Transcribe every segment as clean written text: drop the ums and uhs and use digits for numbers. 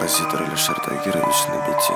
композитор Алишер Тагирович на бите.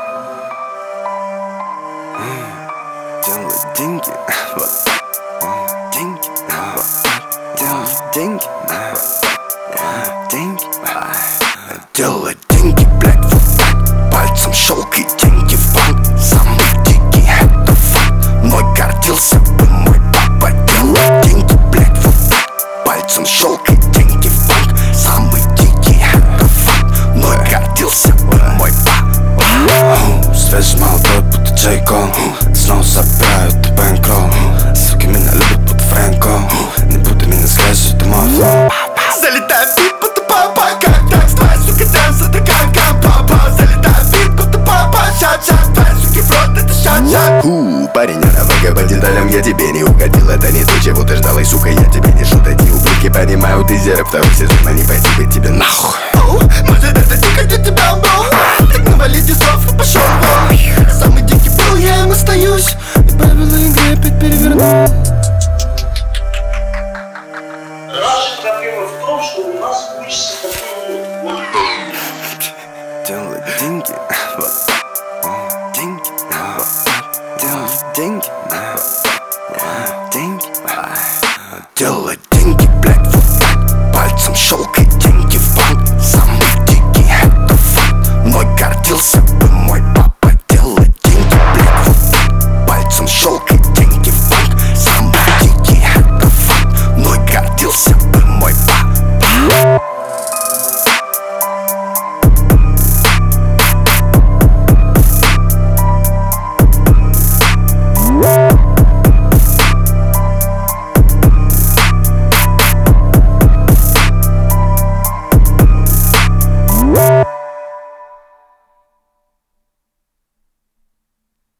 Делать деньги, вот так. Деньги, вот так. Делать деньги, деньги. Делать деньги, блядь, вот так. Пальцем щелкай, деньги в банк. Самый дикий, это факт. Мной гордился бы мой папа. Делать деньги, блядь, вот так. Пальцем щелкай, деньги в банк. Самый дикий, это факт. Мной гордился бы мой папа. Связь молодой, будто Джейко. Снова собирают бэнкролл. Суки меня любят, будто Фрэнко. Не буду меня связывать, это мой флоу. Залетай в бит, будто папа. Как так, твоя сука, дэнс, это как папа. Залетай в бит, будто папа. Шат-шат, твоя суки в рот, это шат-шат. Парень, она по деталям, я тебе не угодил. Это не то, чего ты ждал, и сука, я тебе не шут. Эти ублюдки понимают, ты зерок второй сезон, а не пойти быть тебе нахуй. Может это дико для тебя был? Так навалите слов и пошел вон. Самый дикий был, я им остаюсь. И правила игры опять переверну. Наша проблема в том, что у нас учится такой вот